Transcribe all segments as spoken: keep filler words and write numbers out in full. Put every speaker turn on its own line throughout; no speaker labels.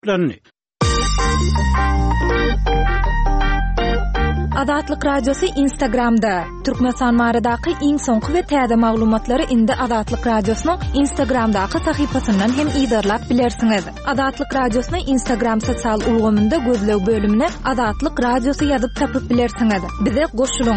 geplerini.
Adatlyk Radiosu Instagramda. Türkmenistan maradaky iň soňky we täze maglumatlary indi Adatlyk Radiosynyň Instagramdaky sahypasyndan hem ýa-da bilersiňiz. Adatlyk Radiosynyň Instagram sosial ulgamynda gözlew bölümine Adatlyk Radiosu ýazyp tapyp bilersiňiz. Bize goşulyň.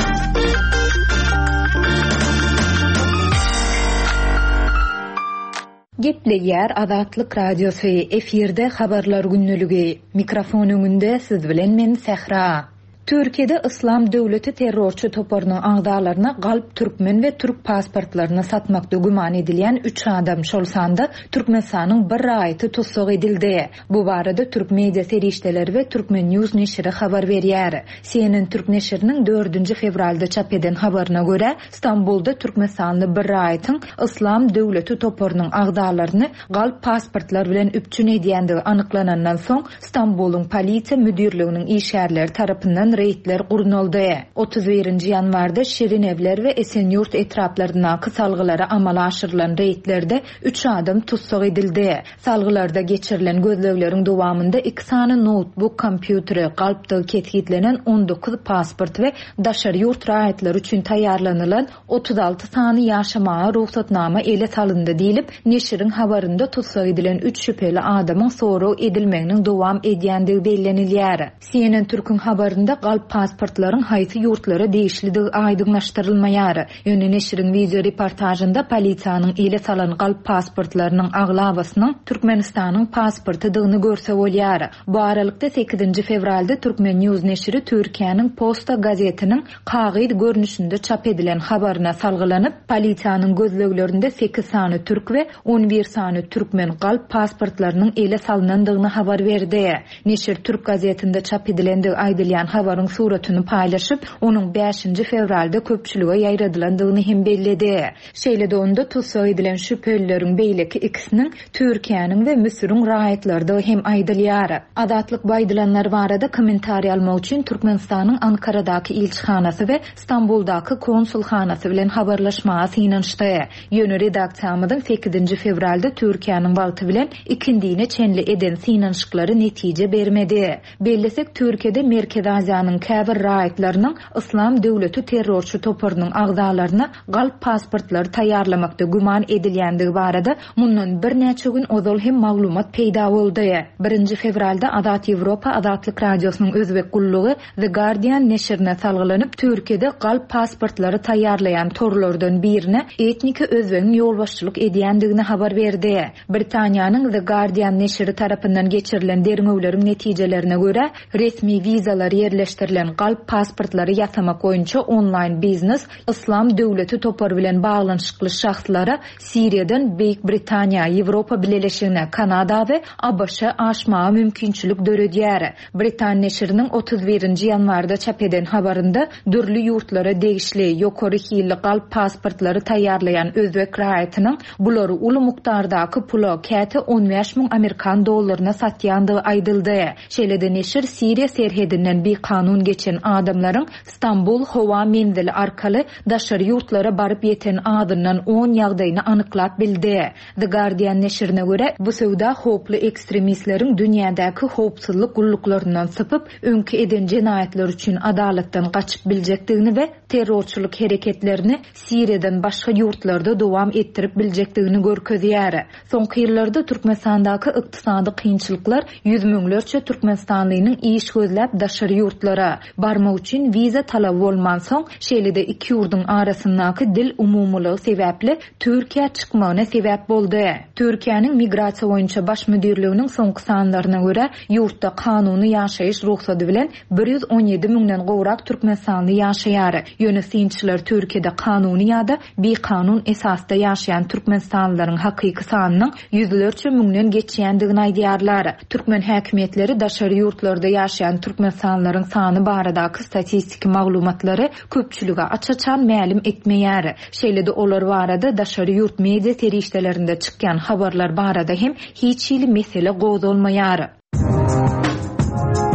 Gepleýär Adatlyk Radiosu efirde habarlar günneligi. Mikrofon öňünde siz bilen men Sehra. Türkiýede İslam döwleti terrorçy toparynyň agdalaryna galp türkmen we türk pasportlaryny satmakda güman edilýän üç adam şolsanda Türkmenistanyň bir raýaty tutsak edildi. Bu barada Türk media serişdeleri we Türkmen News neşri habar berýär. C N N Türk neşriniň dördünji fevralda çap eden habaryna görä, İstanbulda Türkmenistanly bir raýatyň İslam döwleti toparynyň agdalaryny galp pasportlar bilen üpçün edýändigi anyklanandan soň İstanbul'un polisiýa müdürliginiň işgärleri tarapyndan reýtler gurnuldy. otuz birinji ýanwarda Şirin Evler we Esenyurt etraplaryndaky salgylara amal aşyrylan reýtlerde üç adam tutsak edildi. Salgylarda geçirilen gözlegleriň dowamında iki sany notebook, kompýuteri, galpda ketgitlenen on dokuz pasport we daşary ýurt raýatlary üçin taýýarlanylan otuz alty sany ýaşamaga ruhsatnama ele salyndy diýilip, neşriň habarynda tutsak edilen üç şüpheli adamyň soraw edilmeginiň dowam edýändigi bellenilýär. C N N Türk'ün habarynda galp pasportlaryň haýsy ýurtlara değişlidigi aýdynlaşdyrylmaýar. Ýöne neşriň video reportajynda polisiýanyň ele salan galp pasportlarynyň aglabasynyň Türkmenistanyň pasportydygyny görse bolýar. Bu aralykda sekizinji fevralda Türkmen News neşri Türkiýanyň Posta gazetiniň kagyd görnüşinde çap edilen habaryna salgylanyp, polisiýanyň gözleglerinde sekiz sany türk we on bir sany türkmen galp pasportlarynyň ele salynandygyny habar berdi. Neşir Türk gazetinde çap edilendigi aýdylýan habaryň suratyny paýlaşyp, onuň beşinji fevralda köpçülige ýaýradylandygyny hem belledi. Şeýle de onda tutsak edilen şüphelilerin beýleki ikisiniň Türkiýanyň we Müsürüň raýatlarynda hem aýdylýar. Adatlyk baýdylanlar barada kommentariýa almak üçin Türkmenistanyň Ankaradaky ilçihanasy we İstanbuldaky konsulhanasy bilen habarlaşmaga synanşdy. Ýöne redaksiýamyzyň sekizinji fevralda Türkiýanyň wagty bilen ikindine çenli eden synanşyklary netije bermedi. Bellesek Türkiýede Merkez Aziýanyň käbir raýatlarynyň İslam döwleti terrorçy toparynyň agdalaryna galp pasportlary taýýarlamakda güman edilýändigi barada mundan bir näçe gün ozal hem maglumat peýda boldy. birinji fevralda Adat Ýewropa Adatlyk Radiosynyň özbek gullugy The Guardian neşrine salgylanyp, Türkiýede galp pasportlary taýýarlayan torlardan birine etniki özbegiň ýolbaşçylyk edýändigini habar berdi. Britaniýanyň The Guardian neşri tarapyndan geçirilen derňewleriň netijelerine görä, resmi vizalar yerleştirilen galp pasportlary ýasamak boýunça online biznes İslam döwleti topary bilen baglanyşykly şahslara Siriýadan Beýik Britaniýa, Ýewropa Birleşigine, Kanada we A B Ş aşmaga mümkinçilik döredýär. Britan neşriniň otuz birinji ýanwarda çap eden habarynda dürli ýurtlara degişli ýokary hilli galp pasportlary taýýarlayan özbek raýatynyň bulary uly mukdardaky pula käte on beş miň Amerikan dollaryna satýandygy aýdyldy. Şeýle-de neşir Siriýa serhedinden bir kanun geçen adamlaryň İstanbul howa mendili arkaly daşary ýurtlara baryp ýeten adyndan on ýagdaýyny anyklap bildi. The Guardian neşrine görä, bu söwda hoply ekstremistleriň dünýädäki hopsuzlyk gulluklaryndan sypyp öňkü eden jenaýatlar üçin adalatdan gaçyp biljekdigini we terrorçylyk hereketlerini Siriýadan başga ýurtlarda dowam ettirip biljekdigini görkezýär. Soňky ýyllarda Türkmenistandaky ykdysady kynçylyklar ýüz müňlerçe Türkmenistanlynyň iş gözläp daşary ýurtlara barmak üçin viza talap bolman soň, şeýle-de iki ýurdun arasyndaky dil umumlygy sebäpli Türkiýe çykmagyna sebäp boldy. Türkiýanyň migrasiýa boýunça baş müdürliginiň soňky sanlaryna görä, ýurtda kanuny ýaşaýyş ruhsaty bilen bir ýüz on ýedi müňden gowrak Türkmenistanly ýaşaýar. Ýöne synçylar Türkiýede kanuny ýa-da bir kanun esasda ýaşaýan Türkmenistanlylaryň hakyky sanynyň ýüzlerçe müňden geçýändigini aýdýarlar. Türkmen häkimetleri daşary ýurtlarda ýaşaýan Türkmenistanlylaryň sany baradaky statistik maglumatlary köpçülüge açaçan mälim etmeýär. Şeýle-de olar barada daşary ýurt media serişdelerinde çykýan habarlar barada hem hiç ýyly mesele gowdalmaýar.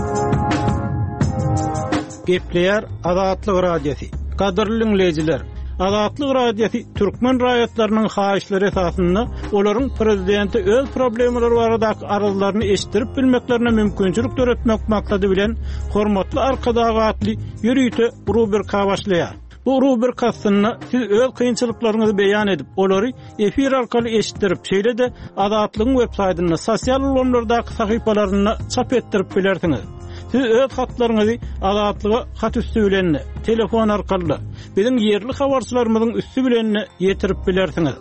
Gepleýär Adatlyk Radiosu. Gadyrly dinleýijiler, Azatlyk radiosu Türkmen raýatlarynyň haýyşlary esasynda olaryň prezidenti öz problemleri barada aralarını eşittirip bilmeklerine mümkünçülük töretmek maksadı bilen hormatly arkadaşly ýürüýte rubrika başlaýar. Bu rubrikasyny siz öz kynçylyklaryňyzy beýan edip, olary efir arkaly eşitdirip, şeýle de Azatlygyň websaýtyna, sosial ulanlardaky sahypalaryna çap etdirip bilersiňiz. Siz öz hatlaryňyzy Azatlyga hat üstü bilen, telefon arkaly, biziň ýerli habarçylarymyzyň üstü bilen ýetirip bilersiňiz.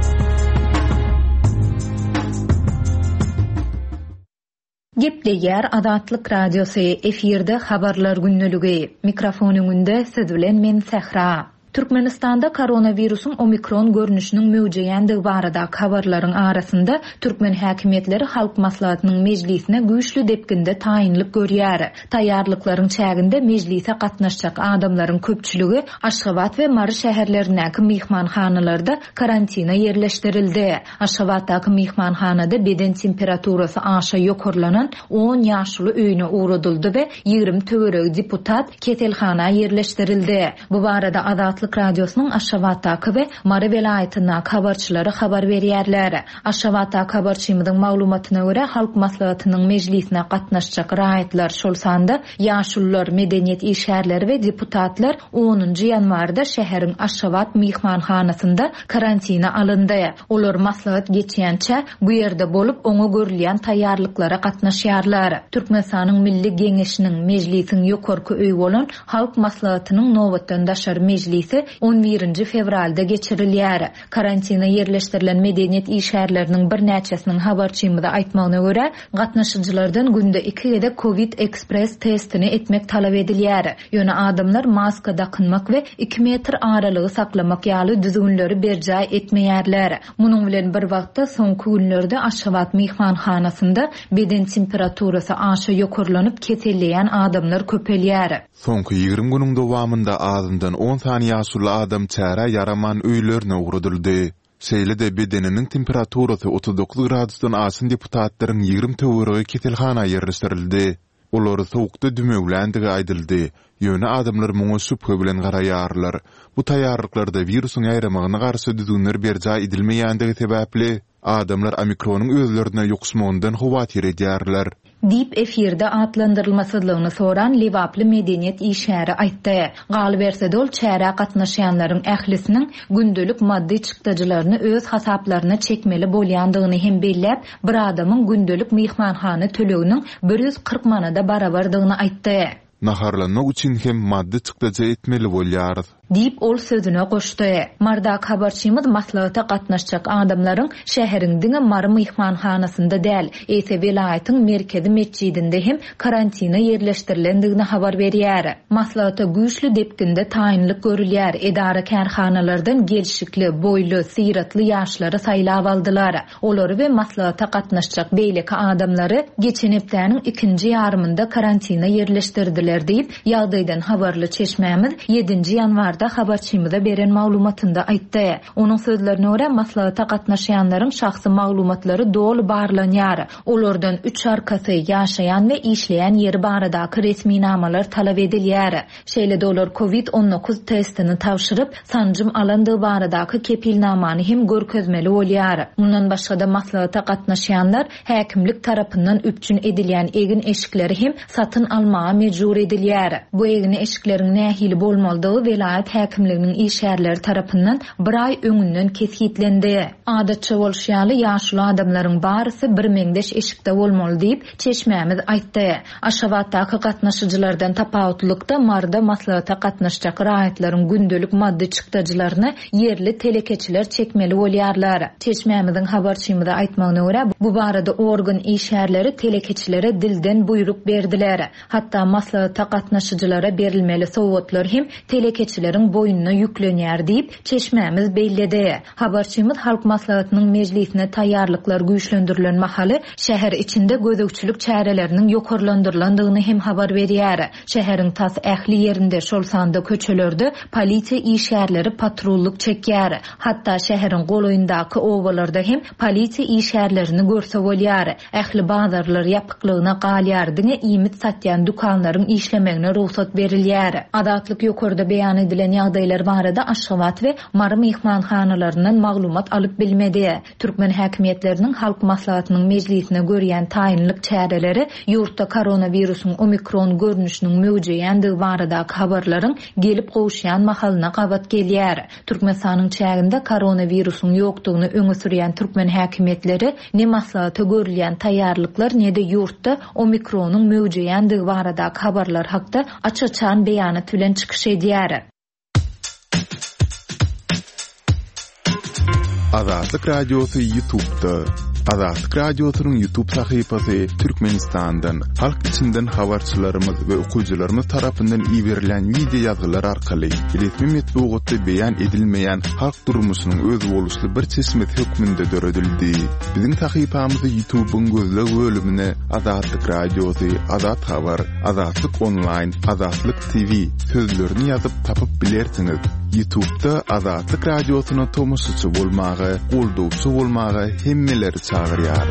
Gepleýär Azatlyk radiosu efirde habarlar günnüligi. Mikrofonuňda siz bilen men Sehra. Türkmenistanda koronavirusun omikron görnüşiniň möwjeýändigi barada habarlaryň arasynda Türkmen häkimetleri halk maslahatynyň mejlisine güýçlü depkinde taýinlik görýär. Taýýarlyklaryň çäginde mejlise gatnaşjak adamlaryň köpçüligi Aşgabat we Mary şäherlerindäki mihmanhanalarda karantina yerleşdirildi. Aşgabatdaky mihmanhanada beden temperaturasy aşa ýokurlanan on ýaşly öýüne uğradyldy we ýygrimi töwereg deputat ketelhana yerleşdirildi. Bu barada Azatlyk radiosynyň Aşgabatdaky we Mary welaýatynyň habarçylary habar berýärler. Aşgabatdaky habarçymyzyň maglumatyna görä halk maslahatynyň mejlisine gatnaşjak raýatlar şol sanda ýaşullar, medeniýet işgärleri we deputatlar onuncu ýanwarda şäheriň Aşgabat mihmanhanasynda karantina alyndy. Olar maslahat geçýänçe bu ýerde bolup oňa görülýän taýýarlyklara gatnaşýarlar. Türkmenistanyň Milli Geňeşiniň mejlisiň ýokarky öýü bolan halk maslahatynyň nowatdan daşar mejlisi on birinci fevralda geçirilýär. Karantina yerleşdirilen medeniýet işgärleriniň bir näçesiniň habarçymyda aýtmagyna görä, gatnaşyjylardan günde iki gede Covid Express testini etmek talap edilýär. Ýöne adamlar maska dakynmak we iki metr aralygy saklamak ýaly düzgünleri berjaý etmeýärler. Munyň bilen bir wagtda soňky günlerde Aşgabat mihmanhanasynda beden temperaturasy aşa ýokurlanyp keselleýän adamlar köpelýär.
Soňky ýygrimi günüň dowamynda azyndan on sany ýaşly adam çäre yaraman öýlerine uğradyldy. Şeýle de bedeniniň temperaturasy otuz dokuz gradusdan aşyn deputatlaryň ýygrimi töweregi ketelhana ýerleşdirildi. Olary sowukda dümegländigi aýdyldy. Ýöne adamlar muňa şüphe bilen garaýarlar. Bu taýýarlyklarda virusyň aýramagyna garşy düzgünler berjaý edilmeýändigi sebäpli adamlar omikronyň özlerine ýokuşmagyndan howatýr edýärler.
Dip efirde adlandyrylmasyzlygyny soran Liwaply medeniýet işgäri aýtdy. Galyp ol çäre gatnaşýanlaryň ählisiniň gündelik maddi çykdyjylaryny öz hasaplaryna çekmeli bolýandygyny hem belläp, bir adamyň gündelik mihmanhana töleginiň bir yüz kırk manada barabardygyny aýtdy.
Naharlanmak üçin hem maddi çykdyjy etmeli bolýar.
Dip ol sözüne goşdy. Mardak habarçymyz maslahata gatnaşjak adamlaryň şäheriň diňe Mary mihmanhanasynda däl, ese welaýatyň merkezi mescidinde hem karantina yerleşdirilendigini habar berýär. Maslahata güýçlü depkinde taýinlik görülýär. Edara kärhanalardan gelşikli, boýly, syratly ýaşlary saýlap aldylar. Olary we maslahata gatnaşjak beýleki adamlary geçen hepdäniň ikinji ýarymynda karantina yerleşdirdiler diýip ýagdaýdan habarly çeşmämiz ýedinji ýanwarda habarçymyda beren maglumatynda aýtdy. Onuň sözlerine görä maslahata gatnaşýanlaryň şahsy maglumatlary dolu barlanýar. Olardan üç arkasy ýaşaýan we işleýän ýeri baradaky resmi namalar talap edilýär. Şeýle de olar Covid on dokuz testini tapşyryp sanjym alandygy baradaky kepilnamany hem görkezmeli bolýar. Mundan başga da maslahata gatnaşýanlar häkimlik tarapyndan üpçün edilýän egin eşikleri hem satyn almaga mejbur edilýär. Bu egin eşikleriň nähili bolmalydygy welaýat häkimliginiň işgärleri tarapyndan bir ay öňünden kesgitlendi. Adatça bolşýaly ýaşly adamlaryň barysy bir meňdeş eşikde bolmaly diýip çeşmämiz aýtdy. Aşgabatdaky gatnaşyjylardan tapawutlykda Marda maslahata gatnaşjak raýatlaryň gündelik maddi çykdyjylaryny yerli telekeçiler çekmeli bolýarlar. Çeşmämiziň habarçymyda aýtmagyna görä, bu barada organ işgärleri telekeçilere dilden buyruk berdiler. Hatda maslahata gatnaşyjylara berilmeli sowatlar hem telekeçileriň boýununa ýüklenýär diýip çeşmämiz beýledi. Habarçymyz halk maslahatynyň mejlisine taýýarlyklar güýçlendirilen mahaly şäher içinde gözegçilik çäreleriniň ýokarlandyrlandygyny hem habar berýär. Şäheriň tas ähli ýerinde şol sanda köçelerde polisiýa işgärleri patrulluk çekýär. Hatda şäheriň goloýundaky owalarda hem polisiýa işgärlerini görse bolýar. Ähli bazarlar ýapyklygyna galýar diňe iýmit satýan dukanlaryň işlemegine ruhsat berilýär. Adatlyk ýokarda beýan edilen ýagdaýlar barada Aşgabat we Mary mehmanhanalaryndan maglumat alyp bilmedi. Türkmen häkimetleriniň halk maslahatynyň mejlisine görýän taýinlik çäreleri ýurtda koronawirusyň omikron görnüşiniň möwjüdýänligi baradaky habarlaryň gelip gowuşýan mahalyna gabat gelýär. Türkmenistanyň çäginde koronawirusyň ýokdugyny öňe sürýän türkmen häkimetleri ne maslahaty görülýän taýýarlyklar ne-de ýurtda omikronyň möwjüdýänligi baradaky habarlar hakda açyk-çan beýanat bilen çykyş edýär.
Azatlyk Radiosu YouTube'da. Azatlyk Radiosu'nun YouTube sahypasy Türkmenistan'dan, halk içinden habarçylarymyz we okuyjylarymyz tarapyndan iýerilen video ýazgylar arkaly resmi metbuatda beýan edilmeýän halk durmuşynyň öz boluşly bir çeşmet hökmünde döredildi. Biziň sahypamyzy YouTube'un gözleg bölümine Azatlyk Radiosu, Azat Habar, Azatlyk Online, Azatlyk T V sözlerini ýazyp tapyp bilersiňiz. YouTube'da Azatlyk Radiosu'na tomoşçy bolmagy, goldowçy bolmagy hemmeleri çağırýar.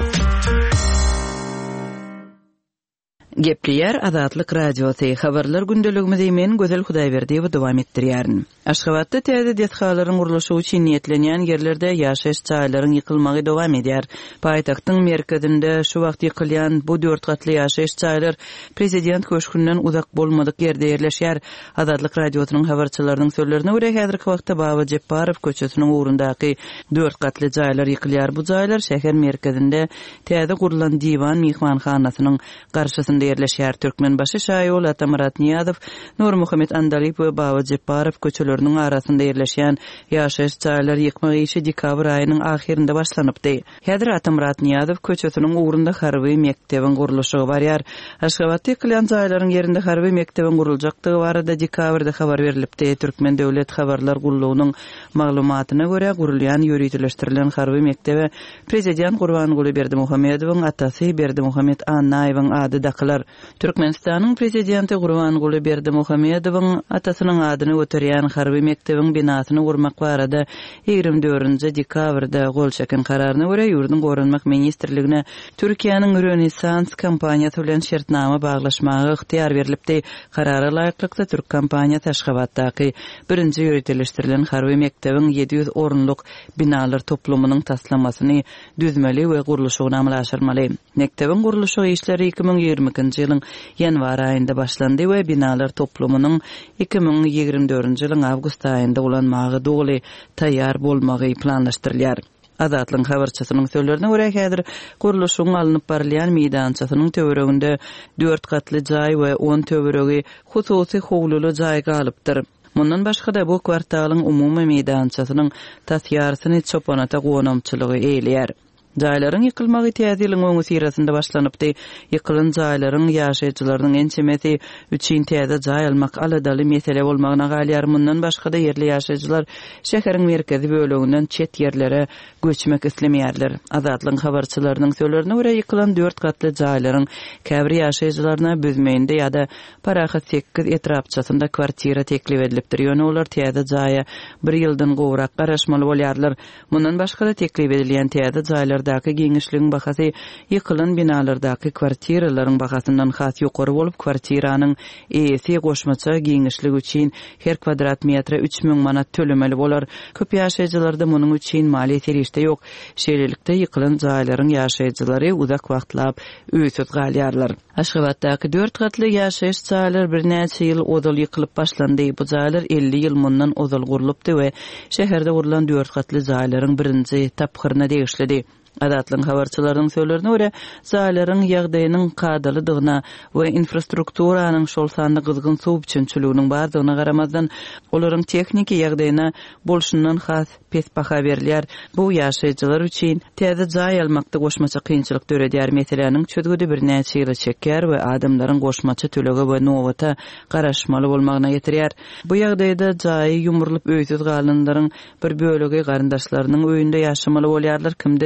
Gepliyer Azatlyk Radiosu habarlar gündeligimizi men Gözel Hudaýberdiýew dowam etdirýärin. Aşgabatda täze dethgalaryň gurulşy üçin niýetlenýän ýerlerde ýaşaýyş çaýlaryň ýykylmagy dowam edýär. Paýtagtyň merkezinde şu wagt ýykylýan bu dört gatly ýaşaýyş çaýlar prezident köşkünden uzak bolmadyk ýerde ýerleşýär. Azatlyk Radiosynyň habarçylarynyň sözlerine görä häzirki wagtda Baba Jepparow köçesiniň ugrundaky dört gatly çaýlar ýykylýar. Bu çaýlar şäher merkezinde täze gurulan diwan mehmanhanasynyň garşysynda yerleşýär. Türkmen başı şaýy Atamurat Niýazow, Nur Muhammed Andalip we Baba Jepparow köçeleriniň arasynda yerleşýän ýaşaýyş çaýlar ýykmak işi dekabr aýynyň ahirinde başlanypdy. Häzir Atamurat Niýazow köçesiniň ugrunda harby mektebiň gurulşy barýar. Aşgabatda ýykylýan çaýlaryň ýerinde harby mektebiň guruljakdygy barada dekabrda habar berilipdi. Türkmen Döwlet Habarlar Gullugynyň maglumatyna görä gurulýan ýöretleşdirilen harby mektebe prezident Gurbanguly Berdimuhammedowyň atasy Berdimuhammed Annaýewiň ady daklar. Türkmenistanyň prezidenti Gurbanguly Berdimuhammedowyň atasynyň adyny göterýän harby mektebiň binasyny gurmak barada ýygrimi dördünji dekabrda gol çeken kararyna görä ýurdun gorunmak ministrligine Türkiýanyň Rönesans kampaniýasy bilen şertnama baglaşmagy ihtiýar berilipdi. Karara laýyklykda Türk kampaniýasy Aşgabatdaky birinji ýöretleşdirilen harby mektebiň ýedi ýüz orunluk binalar toplumynyň taslamasyny düzmeli we gurulşyny amallaşdyrmaly. Mektebiň gurulşy işleri iki ming ýigrimiki ýylyň ýanwar aýynda başlandy we binalar toplumynyň iki ming ýigirmi dördünji ýylyň awgust aýynda ulanmagy dogly taýýar bolmagy planlaşdyrylýar. Azatlyk habarçysynyň sözlerine görä häzir gurulşyň alınıp barylýan meýdançasynyň töwereginde dört gatly jaý we on töweregi hususy howluly jaý galypdyr. Mundan başga da bu kwartalyň umumy meýdançasynyň taýýarsyny çopanata gonamçylygy eýleýär. Jaýlaryň ýykylmagy täzeliň öňü sirasynda başlanypdy. Ýykylan jaýlaryň ýaşaýjylarynyň ençemesi üçin täze jaý almak aladaly mesele bolmagyna galýar. Mundan başga da ýerli ýaşaýjylar şäheriň merkezi böleginden çet ýerlere göçmek islemeýärler. Azatlyk habarçylarynyň sözlerine görä ýykylan dört gatly jaýlaryň käbir ýaşaýjylaryna büzmeýinde ýa-da parahat sekkiz etrapçasynda kwartira teklip edilipdir. Ýöne olar täze jaýa bir ýyldan gowrak garaşmaly bolýarlar. Mundan başga da teklip edilýän täze jaýlar daky giňişligiň bahasy ýykylan binalardaky kwartiralaryň bahasyndan has ýokary bolup, kwartiranyň eýesi goşmaça giňişligi üçin her kvadrat metre üç ming manat tölemeli bolar. Köp ýaşaýjylarda munyň üçin mali serişde ýok. Şeýlelikde ýykylan jaýlaryň ýaşaýjylary uzak wagtlap öýsüz galýarlar. Aşgabatdaky dört gatly ýaşaýyş çaýlar bir näçe ýyl odal ýykylyp başlandy. Bu jaýlar elli ýyl mundan odal gurulupdy we şäherde gurulan dört gatly jaýlaryň birinji taphyryna degişledi. Azatlyk habarçylarynyň sözlerine görä, jaýlaryň ýagdaýynyň kadalydygyna we infrastrukturanyň şol sanly gyzgyn suw biçimçiliginiň bardygyna garamazdan olaryň tekniki ýagdaýyna bolşundan has pes baha berilýär. Bu ýaşaýjylar üçin täze jaý almakda goşmaça kynçylyk döredýär. Meseleniň çözgüde bir näçe ýyl çekýär we adamlaryň goşmaça tölege we nowata garaşmaly bolmagyna ýetirýär. Bu ýagdaýda jaý ýumrulyp öýsüz galanlaryň bir bölegi garandaşlarynyň öýünde ýaşamaly bolýarlar. Kimdir biri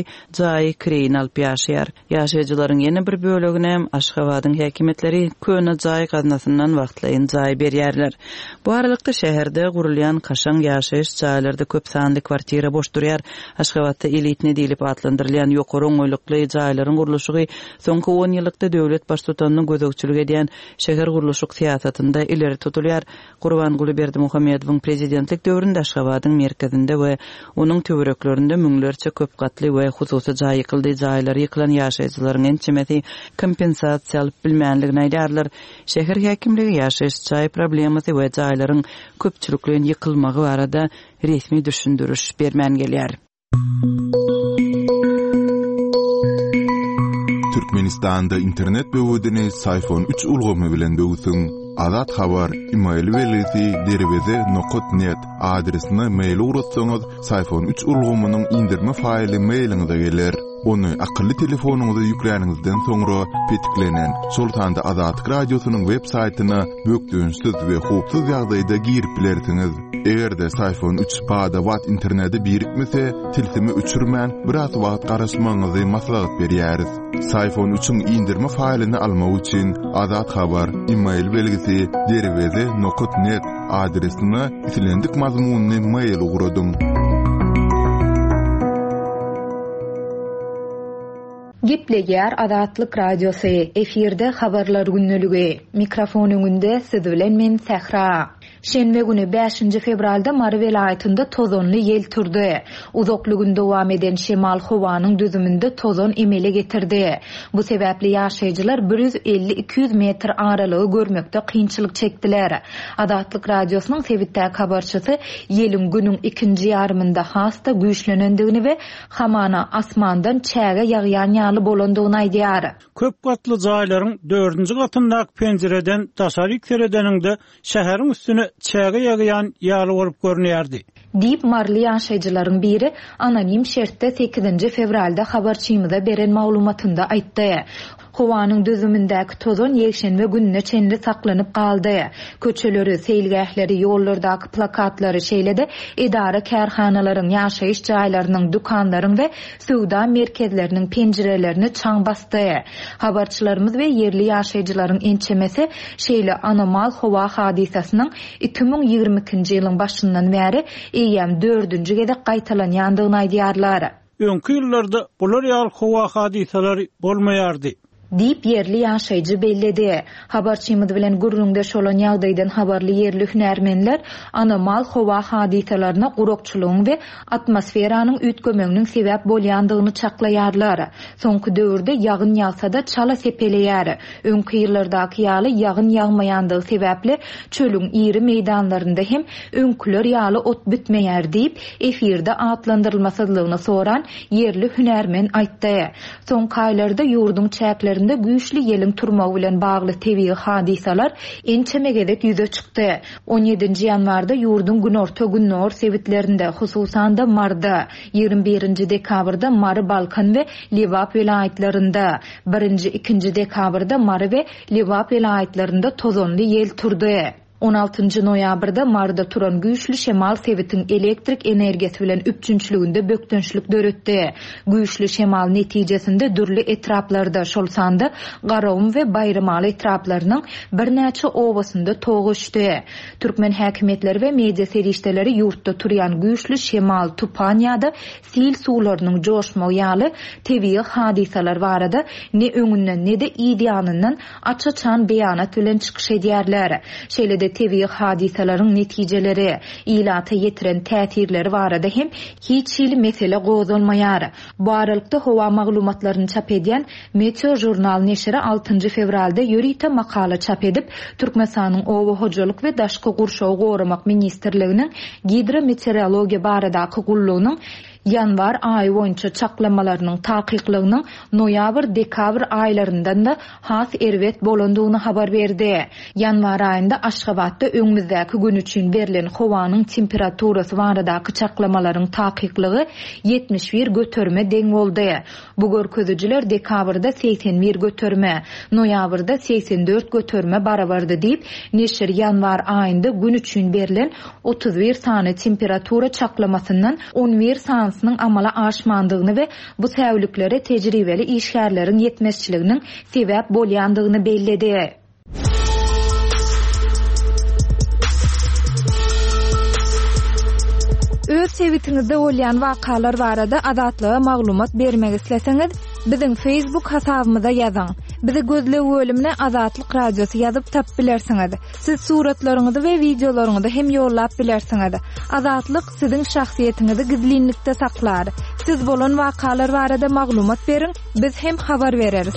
jaý krein alyp ýaşaýar. Ýaşaýjylaryň ýene bir bölegine Aşgabatyň häkimetleri köne jaý gaznasyndan wagtlaýyn jaý berýärler. Bu aralykda şäherde gurulýan kaşaň ýaşaýyş jaýlarynda köp sanly kwartira boş durýar. Aşgabatda elitne diýilip adlandyrylýan ýokary oňoýlukly jaýlaryň guruluşy soňky on ýyllykda döwlet baş tutanyň gözegçilik edýän şäher guruluşyk siýasatynda ileri tutulýar. Gurbanguli Berdimuhammedowyň prezidentlik döwründe Aşgabatyň merkezinde we onuň töwereklerinde müňlerçe köp gatly we hususy jaý ýykyldy jaýlar ýykylan ýaşaýjylaryň ençemeti kompensasiýa alyp bilmänligini aýdarlar. Şäher häkimligi ýaşaýyş jaý problemasy we jaýlaryň köpçülikliň ýykylmagy barada resmi düşündürüş bermän gelýär.
Türkmenistanda internet böwüdini Sayfon üç ulgamy bilen böwüsün. Azat habar email welisi derweze nokta net adresine mail urutsaňyz Sayfon üç ulgamynyň indirme faýly mailiňize geler. Onu akıllı telefonuňyza ýükläňizden soňra petiklenen Sultanda Azat radiosynyň web saýtyna bökdüňsiz we hupsuz ýagdaýda girip bilersiňiz. Egerde Sayfon üç bada wat interneti birikmese, tilsimi üçürmän biraz wagt garaşmaňyzy maslahat berýäris. Sayfon üçüň indirme faýlyny almak üçin Azat habar email belgisi derweze nokta net adresine itilendik mazmunny mail ugrudum.
Gepleýär Azatlyk radiosy efirde habarlar günneligi. Mikrofon öňünde siz bilen men Sehra. Şenbe günü beşinji fevralda Mary welaýatynda tozonly ýel turdy. Uzaklygyny dowam eden şemal howanyň düzüminde tozon emele getirdi. Bu sebäpli ýaşaýjylar bir yüz elli iki yüz metr aralygy görmekde kynçylyk çekdiler. Azatlyk radiosynyň sebitde habarçysy ýeliň günüň ikinji ýarymynda hasta güýçlenendigini we hamana asmandan çäge ýagýan ýaly bolandygyny aýdýar.
Köp gatly jaýlaryň dördünji gatyndaky penjereden daşary ýükseredeninde şäheriň üstüne çäge ýagýan ýaly bolup görünýärdi.
Diýip marly ýaşaýjylaryň biri anonim şertde sekizinji fevralda habarçymyza beren maglumatynda aýtdy. Howanyň düzümindäki tozon ýekşenbe gününe çenli saklanyp galdy. Köçeleri, seýilgähleri, ýollardaky plakatlary şeýlede edara kärhanalaryň, ýaşaýyş jaýlarynyň, dukanlaryň we suwda merkezleriniň penjerelerini çaň bastı. Habarçylarymyz we yerli ýaşaýjylaryň ençemesi şeýle anomal howa hadisasynyň iki bin ýygrimi ikinji ýylyň başyndan bäri eýem dördünji gede gaýtalanýandygyny aýdýarlar.
Öňkü ýyllarda bular ýaly howa hadisalary bolmaýardy
diýip yerli ýaşaýjy belledi. Habarçymyz bilen gurrundaş bolan ýagdaýdan habarly yerli hünärmenler anomal howa hadisalaryna gurukçylygyň we atmosferanyň üýtgemeňiniň sebäp bolýandygyny çaklaýarlar. Soňky döwürde ýagyn ýagsa-da çala sepeleýär. Öňkü ýyllardaky ýaly ýagyn ýagmaýandygy sebäpli çölüň iri meýdanlarynda hem öňküler ýaly ot bitmeýär diýip efirde atlandyrylmasyzlygyny soran yerli hünärmen aýtdy. Soňky aýlarda ýurdun çäkleri güýçli ýeliň turmagy bilen bagly tebii hadisalar ençemegedek ýüze çykdy. on ýedinji ýanwarda ýurdun günorta günnor sebitlerinde hususanda Marda, ýygrimi birinji dekabrda Mary Balkan we Lewap welaýatlarynda, birinji ikinji dekabrda Mary we Lewap welaýatlarynda tozonly ýel turdy. on altynjy noýabrda Marda turan güýçli şemal sebitiň elektrik energiýasi bilen üpçünçliginde bökdünçlik döretdi. Güýçli şemal netijesinde dürli etraplarda şol sanda Garawum we Bayramaly etraplarynyň birnäçe owasynda toğuşdy. Türkmen häkimetleri we media serişdeleri ýurtda turýan güýçli şemal tupanýada sil suwlarynyň joşmagy ýaly tebii hadisalar barada ne öňünden ne de ideýanyndan açaçan beýanat bilen çykyş edýärler. Şeýle tebii hadisalaryň netijeleri, ilata ýetiren täsirleri barada hem hiç şeýle mesele gozulmaýar. Bu aralykda howa maglumatlaryny çap edýän Meteo jurnal neşri altynjy fevralda ýörite makala çap edip Türkmenistanyň owa hojalyk we daşky gurşaw goramak ministrliginiň gidrometeorologiýa baradaky gullugynyň yanvar aýy boýunça çaklamalarynyň takyklarynyň noýabr dekabr aýlaryndan da has erwet bolandygyny habar berdi. Yanvar aýynda Aşgabatda öňümüzdäki gün üçin berilen howanyň temperaturasy baradaky çaklamalaryň takyklygy yetmiş bir götürme deň boldy. Bu görkezjiler dekabrda seksen bir götürme, noýabrda seksen dört götürme barabardy diýip neşir yanvar aýynda gün üçin berilen otuz bir sany temperatura çaklamasyndan on bir sany şansının amala aşmandygyny we bu säwliklere tejribeli işgärleriň yetmezçiliginiň sebäp bolýandygyny belledi. Öz sewitinizde bolýan wakalar barada adatlyga maglumat bermek isleseňiz, biziň Facebook hasabymyza ýazyň. Bizi gözle bölümine Azatlyk Radiosu ýazyp tap bilersiňiz. Siz suratlaryňyzy we videolaryňyzy hem ýollap bilersiňiz. Azatlyk siziň şahsiýetiniňizi gizlinlikde saklar. Siz bolan wakalar barada maglumat beriň, biz hem habar bereriz.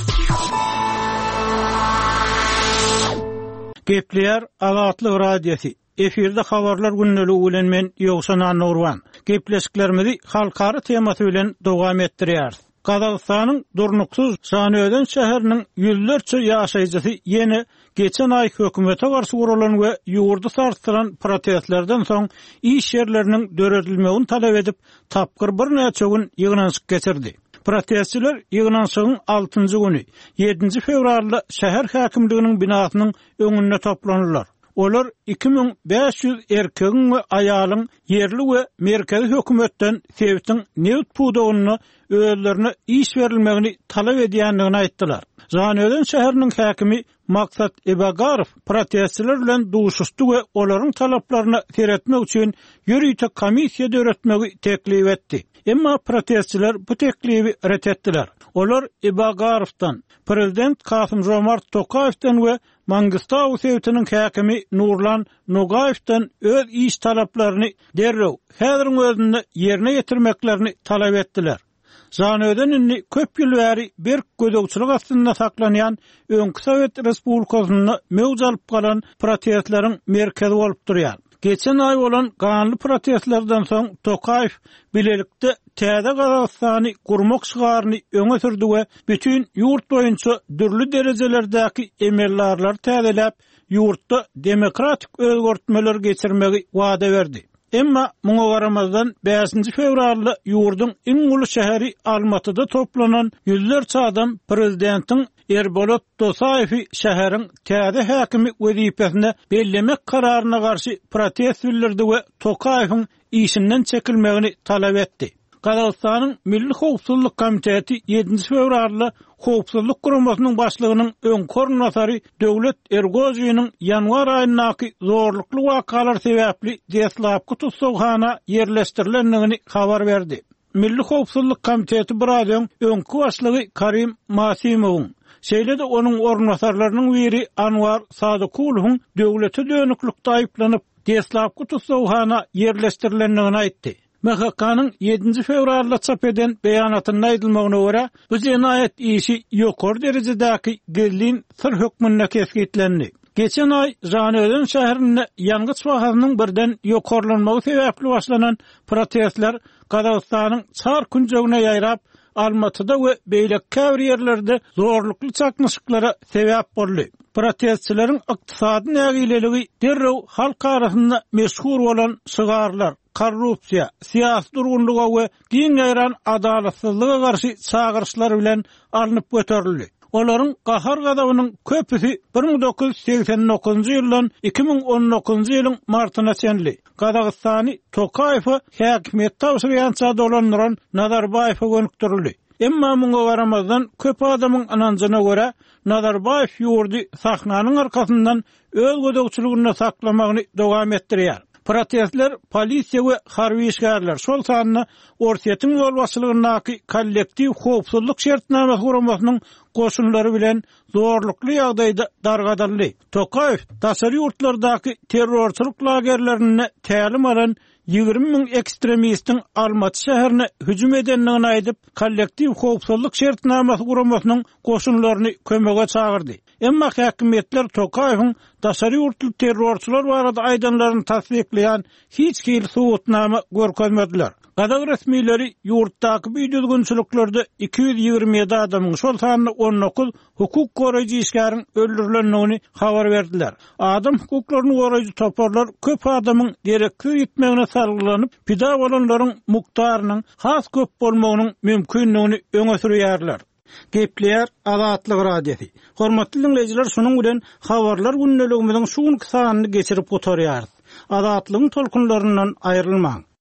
Gepler Azatlyk Radiosu. Efirde habarlar günneligi bilen men Ýogsan Nurwan. Gepleşiklerimizi halkara temasy bilen dowam etdirýär. Kazakstanyň durnuksuz Şanöden şäheriniň ýüzlerçe ýaşaýjysy ýene geçen ay hökümete garşy guralan we ýurdy sartylan protestlerden soň iş ýerleriniň döredilmegini talap edip tapgyr bir näçe gün ýygnanşyk geçirdi. Protestçiler ýygnanşygyň altynjy güni ýedinji fevralda şäher häkimliginiň binasynyň öňünde toplanýarlar. Olar iki bin beş yüz erkegiň we aýalyň yerli we merkezi hökümetden Sewitin newt pudogyny özlerine iş verilmegini talap edýändigini aýtdylar. Zanöden şäheriniň häkimi Maksat Ebagarow protestçiler bilen duşuşdy we olaryň talaplaryny teretmek üçin ýürüýte komissiýa döretmegi teklip etdi. Emma protestçiler bu teklibi ret etdiler. Olar Ebagarowdan, Prezident Kasym-Jomart Tokayewden we Mangustaw Sewitiniň häkimi Nurlan Nogaýewden öz iş talaplaryny derrew häziriň özünde ýerine ýetirmeklerini talap etdiler. Zanöden inni köp ýyl bäri bir gödөгçilik astynda saklanýan öňkü Sowet Respublikasyny mewz alyp galan protestlaryň merkezi bolup durýar. Geçen ay bolan ganly protestlerden soň Tokayew bilelikde täze Kazakstany gurmak şygaryny öňe sürdi we bütün ýurt boýunça dürli derejelerdäki emellarlar täzelep ýurtda demokratik özgörtmeler geçirmegi wada berdi. Emma muňa garamazdan beşinji fevralda ýurduň iň uly şäheri Almatyda toplanan ýüzlerçe adam prezidentiň Erbolat Tosayewi şäheriň täze häkimi wezipesine bellemek kararyna garşy protest bildirdi we Tokayewiň işinden çekilmegini talap etdi. Kazakstanyň Milli Howpsuzlyk Komiteti ýedinji fevralda Howpsuzlyk guramasynyň başlygynyň öň koordinatory Döwlet Ergojewiň ýanwar aýyndaky zorlukly wakalar sebäpli Deslapky tutsawhana ýerleşdirilendigini habar berdi. Milli Howpsuzlyk Komiteti birazdan öňkü başlygy Karim Masimowyň, şeýle-de onuň ornatarlarynyň biri Anwar Sadykowyň döwlete dönüklikde aýyplanyp Deslapky tutsawhana ýerleşdirilendigini aýtdy. M H K'nın ýedinji fevralda çap eden beýanatyna aýdylmagyna görä, bu jinayet işi ýokary derejedäki gizlin sır hökmüne kesgitlendi. Geçen ay Zanöden şäherinde ýangıç wahasynyň birden ýokarlanmagy sebäpli başlanan protestler Kazakstanyň çar künjegine ýaýrap, Almatyda we beýlekkäwr ýerlerde zorlukly çakmyşyklara sebäp boldy. Protestçilerin ykdysady nägileligi derrew halk arasynda meşhur bolan şygarlar, korrupsiýa, siýasy durgunlyga we giň gaýran adalatsyzlyga garşy çağırşlar bilen alınıp göterildi. Olaryň gahar gadabynyň köpüsi bir ming dokuz yüz seksen dokuzunjy ýyldan iki ming on dokuzunjy ýylyň martyna çenli. Kazakstany Tokayew häkimet tawsyrýança dolandyran Nazarbayew gönükdirildi. Emma muňa garamazdan köp adamyň ananjyna görä Nazarbayew ýurdy sahnanyň arkasyndan öz gödөгçiligini saklamagyny dowam etdirýär. Protestler polisiýa we harby işgärler şol sanyny Orsiýetiň ýol başçylygynyňky kollektiw howpsuzlyk şertnamesi guramasynyň goşunlary bilen zorlukly ýagdaýda dargadyldy. Tokayew daşary ýurtlardaky terrorçylyk lagerlerine tälim alan ýygrimi ming ekstremistin Almaty şäherine hüjüm edenligini aýdyp, kollektiw howpsuzlyk şertnamesi guramasynyň goşunlaryny kömege çağırdy. Emma häkimetler Tokayewiň daşary ýurtly terrorçylar barada aýdanlaryny tasdikleýän hiç kil suwutnama görkezmediler. Kazak resmiýetleri ýurtdaky büýdürgünçiliklerde iki yüz ýigirmi ýedi adamyň şol sanyny on dokuz hukuk goraýjy işgäriň öldürilendigini habar berdiler. Adam hukuklaryny goraýjy toparlar köp adamyň derekli gitmegine salgylanyp, pida bolanlaryň mukdarynyň has köp bolmagynyň mümkinligini öňe sürýärler. Gepler Azatlyk Radiosu. Hormatly dinleýijiler, şunuň bilen habarlar günneligimiziň şu sanyny geçirip oturýar. Azatlygyň tolkunlaryndan aýrylmaň.